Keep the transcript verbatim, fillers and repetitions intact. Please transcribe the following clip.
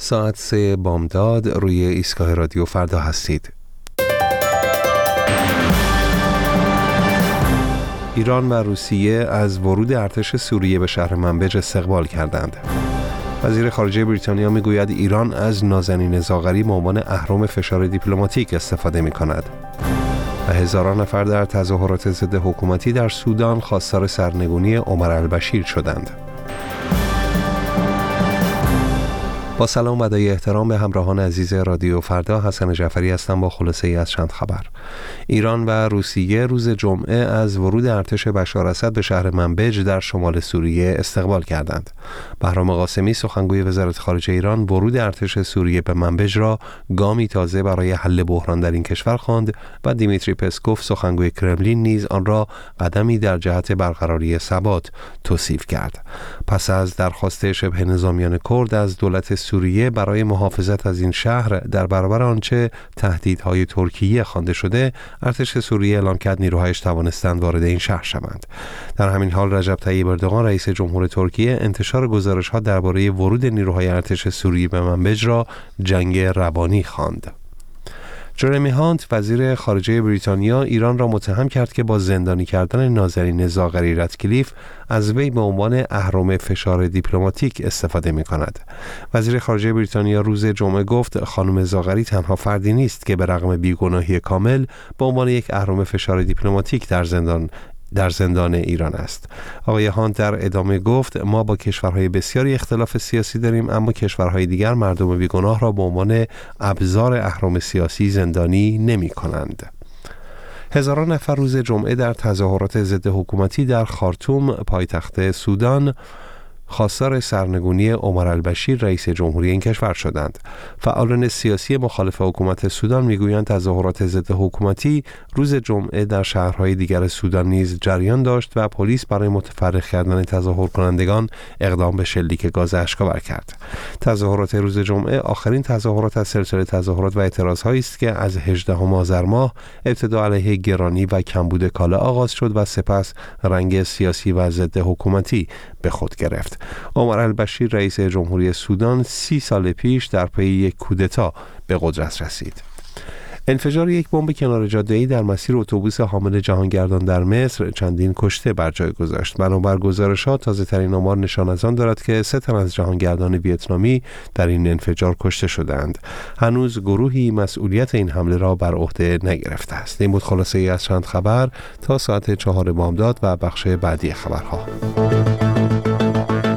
ساعت سه بامداد روی ایستگاه رادیو فردا هستید. ایران و روسیه از ورود ارتش سوریه به شهر منبج استقبال کردند. وزیر خارجه بریتانیا میگوید ایران از نازنین زاغری به عنوان اهرم فشار دیپلماتیک استفاده می کند. و هزاران نفر در تظاهرات ضد حکومتی در سودان خواستار سرنگونی عمر البشیر شدند. با سلام و ادای احترام به همراهان عزیز رادیو فردا، حسن جعفری هستم با خلاصه ای از چند خبر. ایران و روسیه روز جمعه از ورود ارتش بشار اسد به شهر منبج در شمال سوریه استقبال کردند. بهرام قاسمی سخنگوی وزارت خارجه ایران ورود ارتش سوریه به منبج را گامی تازه برای حل بحران در این کشور خواند و دیمیتری پسکوف سخنگوی کرملین نیز آن را قدمی در جهت برقراری ثبات توصیف کرد. پس از درخواست شبه نظامیان کرد از دولت سوریه برای محافظت از این شهر در برابر آنچه تهدیدهای ترکیه خوانده شده، ارتش سوریه اعلام کرد نیروهایش توانستند وارد این شهر شوند. در همین حال رجب طیب اردوغان رئیس جمهور ترکیه انتشار گزارش‌ها درباره ورود نیروهای ارتش سوریه به منبج را جنگ روانی خواند. جرمی هانت وزیر خارجه بریتانیا ایران را متهم کرد که با زندانی کردن نازنین زاغری رتکلیف از وی به عنوان اهرم فشار دیپلماتیک استفاده می کند. وزیر خارجه بریتانیا روز جمعه گفت خانم زاغری تنها فردی نیست که به رغم بیگناهی کامل به عنوان یک اهرم فشار دیپلماتیک در زندان در زندان ایران است. آقای هانت در ادامه گفت ما با کشورهای بسیاری اختلاف سیاسی داریم، اما کشورهای دیگر مردم بیگناه را به عنوان ابزار اهرم سیاسی زندانی نمی کنند. هزاران نفر روز جمعه در تظاهرات ضد حکومتی در خارتوم پایتخت سودان خواستار سرنگونی عمر البشیر رئیس جمهوری این کشور شدند. فعالان سیاسی مخالف حکومت سودان میگویند تظاهرات ضد حکومتی روز جمعه در شهرهای دیگر سودان نیز جریان داشت و پلیس برای متفرق کردن تظاهر کنندگان اقدام به شلیک گاز اشک‌آور کرد. تظاهرات روز جمعه آخرین تظاهرات از سلسله تظاهرات و اعتراضهایی است که از هجدهم آذر ماه ابتدا علیه گرانی و کمبود کالا آغاز شد و سپس رنگ سیاسی و ضد حکومتی به خود گرفت. عمر البشیر رئیس جمهوری سودان سی سال پیش در پی یک کودتا به قدرت رسید. انفجار یک بمب کنار جاده‌ای در مسیر اتوبوس حامل جهانگردان در مصر چندین کشته بر جای گذاشت. بنابر گزارش‌ها تازه‌ترین آمار نشان از آن دارد که سه تن از جهانگردان ویتنامی در این انفجار کشته شدند. هنوز گروهی مسئولیت این حمله را بر عهده نگرفته است. این بود خلاصه ای از چند خبر تا ساعت چهار بامداد و بخش بعدی خبرها.